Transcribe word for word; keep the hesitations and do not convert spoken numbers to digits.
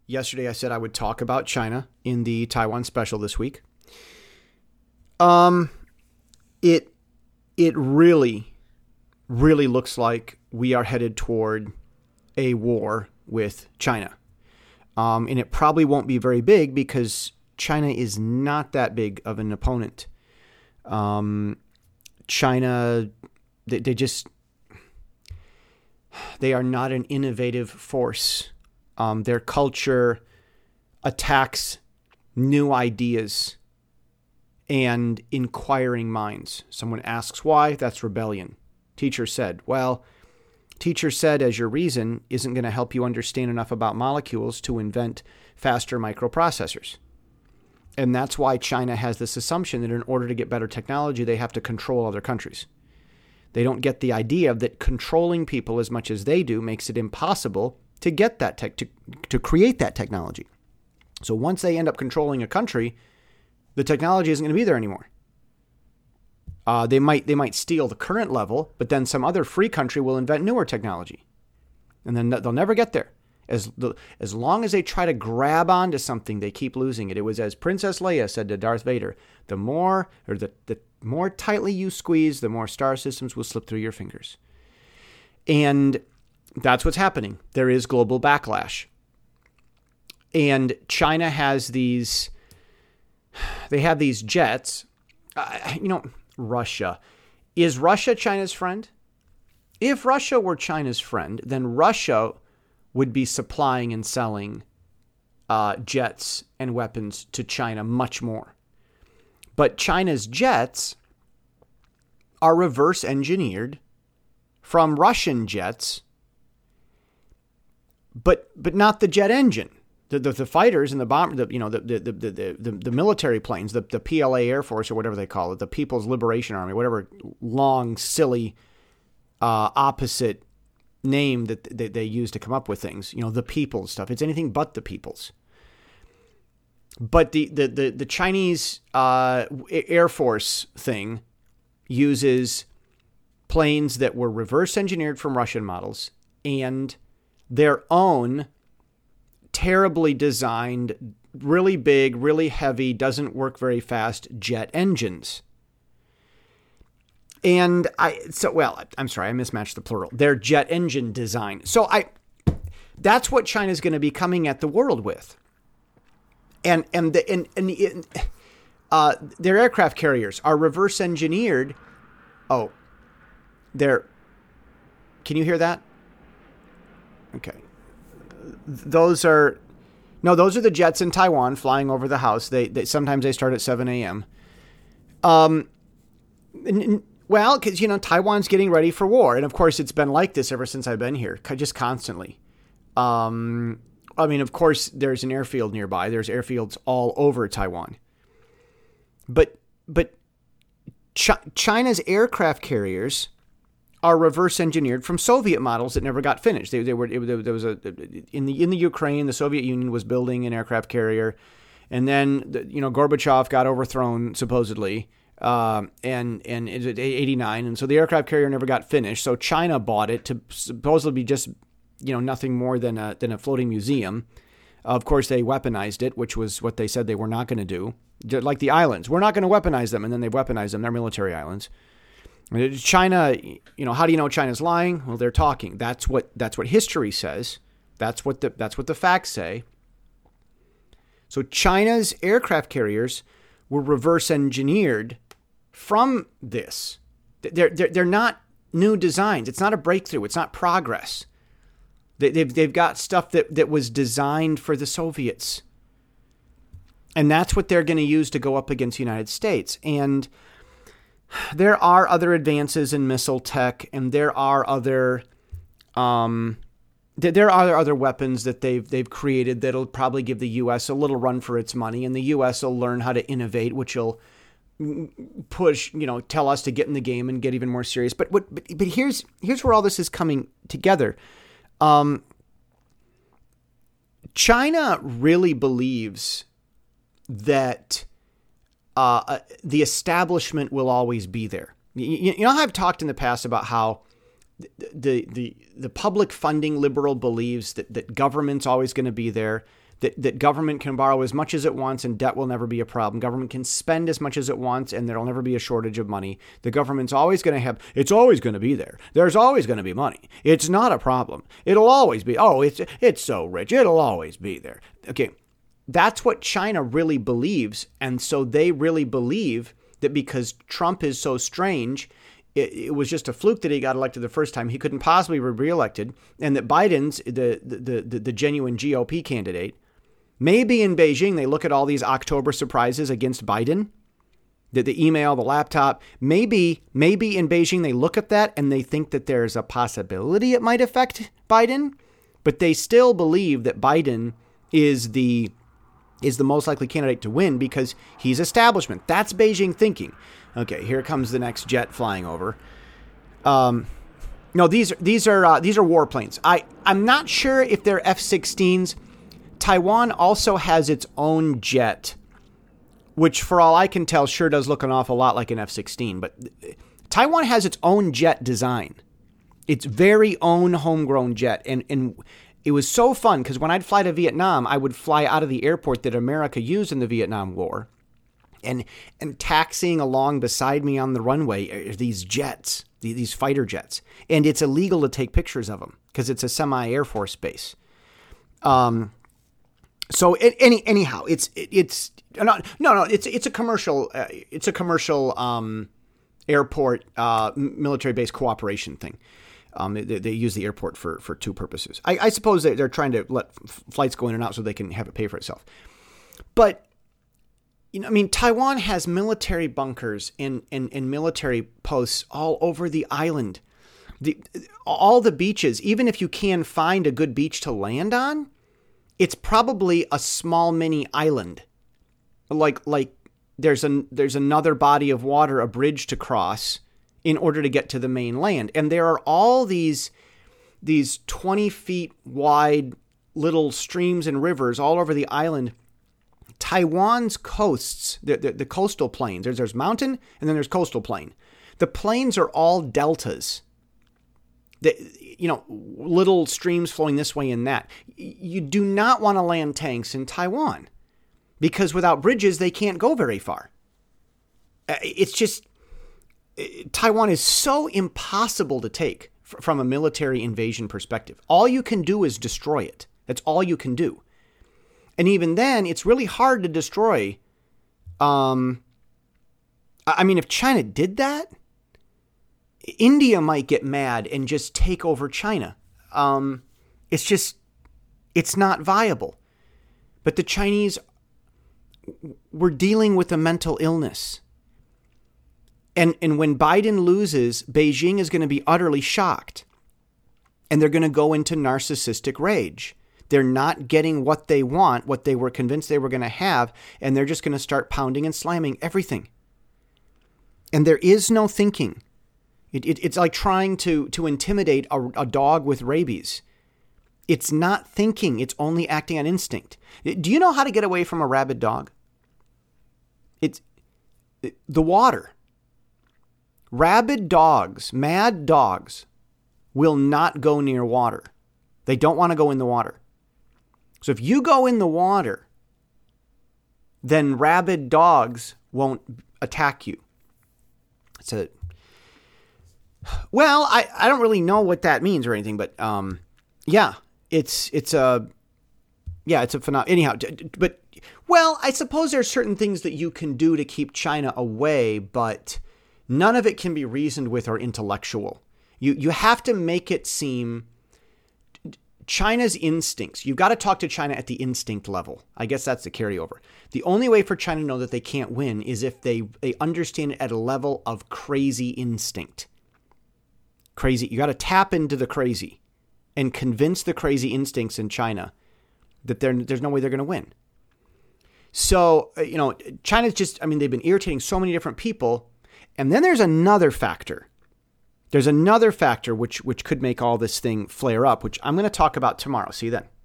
yesterday I said I would talk about China in the Taiwan special this week. Um, it it really, really looks like we are headed toward a war with China. Um, and it probably won't be very big because China is not that big of an opponent. Um, China, they, they just, they are not an innovative force. Um, their culture attacks new ideas and inquiring minds. Someone asks why, that's rebellion. Teacher said, well, teacher said as your reason isn't going to help you understand enough about molecules to invent faster microprocessors. And that's why China has this assumption that in order to get better technology, they have to control other countries. They don't get the idea that controlling people as much as they do makes it impossible to get that tech, to, to create that technology. So once they end up controlling a country, the technology isn't going to be there anymore. Uh, they might they might steal the current level, but then some other free country will invent newer technology. And then they'll never get there. As the, as long as they try to grab onto something, they keep losing it. It was as Princess Leia said to Darth Vader, the more or the, the more tightly you squeeze, the more star systems will slip through your fingers. And that's what's happening. There is global backlash. And China has these, they have these jets. Uh, you know, Russia. Is Russia China's friend? If Russia were China's friend, then Russia would be supplying and selling uh, jets and weapons to China much more. But China's jets are reverse engineered from Russian jets, but but not the jet engine. The the, the fighters and the bomb, the, you know, the the, the the the the military planes, the the P L A Air Force or whatever they call it, the People's Liberation Army, whatever long, silly, uh, opposite name that they, they use to come up with things, you know, the people's stuff. It's anything but the people's. But the the the, the Chinese uh, Air Force thing uses planes that were reverse engineered from Russian models and their own terribly designed, really big, really heavy, doesn't work very fast jet engines. And I, so, well, I'm sorry, I mismatched the plural. Their jet engine design. So I, that's what China's going to be coming at the world with. And, and the, and, and the, uh, their aircraft carriers are reverse engineered. Oh, they're, can you hear that? Okay. Those are, no, those are the jets in Taiwan flying over the house. They, they sometimes they start at seven a.m. Um, n- n- Well, because, you know, Taiwan's getting ready for war. And, of course, it's been like this ever since I've been here, just constantly. Um, I mean, of course, there's an airfield nearby. There's airfields all over Taiwan. But but Ch- China's aircraft carriers are reverse engineered from Soviet models that never got finished. They, they were it, there was a in the in the Ukraine, the Soviet Union was building an aircraft carrier. And then, you know, Gorbachev got overthrown, supposedly. Um, and, and it's eighty-nine. And so the aircraft carrier never got finished. So China bought it to supposedly be just, you know, nothing more than a, than a floating museum. Of course, they weaponized it, which was what they said they were not going to do. Like the islands. We're not going to weaponize them. And then they weaponized them. They're military islands. China, you know, how do you know China's lying? Well, they're talking. That's what, that's what history says. That's what the, that's what the facts say. So China's aircraft carriers were reverse engineered from this. They're, they're, they're not new designs. It's not a breakthrough. It's not progress. They, they've, they've got stuff that, that was designed for the Soviets. And that's what they're going to use to go up against the United States. And there are other advances in missile tech, and there are other um, there are other weapons that they've they've created that'll probably give the U S a little run for its money, and the U S will learn how to innovate, which will push, you know, tell us to get in the game and get even more serious. But what but, but here's here's where all this is coming together. Um, China really believes that uh, the establishment will always be there. You, you know how I've talked in the past about how the the the public funding liberal believes that, that government's always going to be there, that, that government can borrow as much as it wants and debt will never be a problem. Government can spend as much as it wants and there'll never be a shortage of money. The government's always going to have, it's always going to be there. There's always going to be money. It's not a problem. It'll always be, oh, it's it's so rich. It'll always be there. Okay, that's what China really believes. And so they really believe that because Trump is so strange, it, it was just a fluke that he got elected the first time. He couldn't possibly be reelected. And that Biden's the the the, the genuine G O P candidate. Maybe in Beijing, they look at all these October surprises against Biden, the, the email, the laptop. Maybe, maybe in Beijing, they look at that and they think that there's a possibility it might affect Biden, but they still believe that Biden is the is the most likely candidate to win because he's establishment. That's Beijing thinking. Okay, here comes the next jet flying over. Um, no, these these are uh, these are warplanes. I I'm not sure if they're F sixteens. Taiwan also has its own jet, which for all I can tell sure does look an awful lot like an F sixteen. But Taiwan has its own jet design, its very own homegrown jet. And, and it was so fun because when I'd fly to Vietnam, I would fly out of the airport that America used in the Vietnam War. And, and taxiing along beside me on the runway are these jets, these fighter jets. And it's illegal to take pictures of them because it's a semi-Air Force base. Um... So it, any anyhow, it's it, it's no no no it's it's a commercial uh, it's a commercial um, airport uh, military base cooperation thing. Um, they, they use the airport for, for two purposes. I, I suppose they're trying to let f- flights go in and out so they can have it pay for itself. But you know, I mean, Taiwan has military bunkers and and, and military posts all over the island. The all the beaches, even if you can find a good beach to land on. It's probably a small mini island, like like there's an there's another body of water, a bridge to cross in order to get to the main land, and there are all these these twenty feet wide little streams and rivers all over the island. Taiwan's coasts, the the, the coastal plains. There's there's mountain and then there's coastal plain. The plains are all deltas. The, you know, little streams flowing this way and that. You do not want to land tanks in Taiwan because without bridges, they can't go very far. It's just, Taiwan is so impossible to take from a military invasion perspective. All you can do is destroy it. That's all you can do. And even then, it's really hard to destroy. Um, I mean, if China did that, India might get mad and just take over China. Um, it's just, it's not viable. But the Chinese were dealing with a mental illness. And, and when Biden loses, Beijing is going to be utterly shocked. And they're going to go into narcissistic rage. They're not getting what they want, what they were convinced they were going to have, and they're just going to start pounding and slamming everything. And there is no thinking. It, it, it's like trying to, to intimidate a, a dog with rabies. It's not thinking. It's only acting on instinct. Do you know how to get away from a rabid dog? It's it, the water. Rabid dogs, mad dogs, will not go near water. They don't want to go in the water. So if you go in the water, then rabid dogs won't attack you. It's a Well, I, I don't really know what that means or anything, but um, yeah, it's it's a yeah, it's a phenomenon. Anyhow, but well, I suppose there are certain things that you can do to keep China away, but none of it can be reasoned with or intellectual. You you have to make it seem China's instincts. You've got to talk to China at the instinct level. I guess that's the carryover. The only way for China to know that they can't win is if they they understand it at a level of crazy instinct. Crazy. You got to tap into the crazy and convince the crazy instincts in China that there's no way they're going to win. So, you know, China's just, I mean, they've been irritating so many different people. And then there's another factor. There's another factor which which could make all this thing flare up, which I'm going to talk about tomorrow. See you then.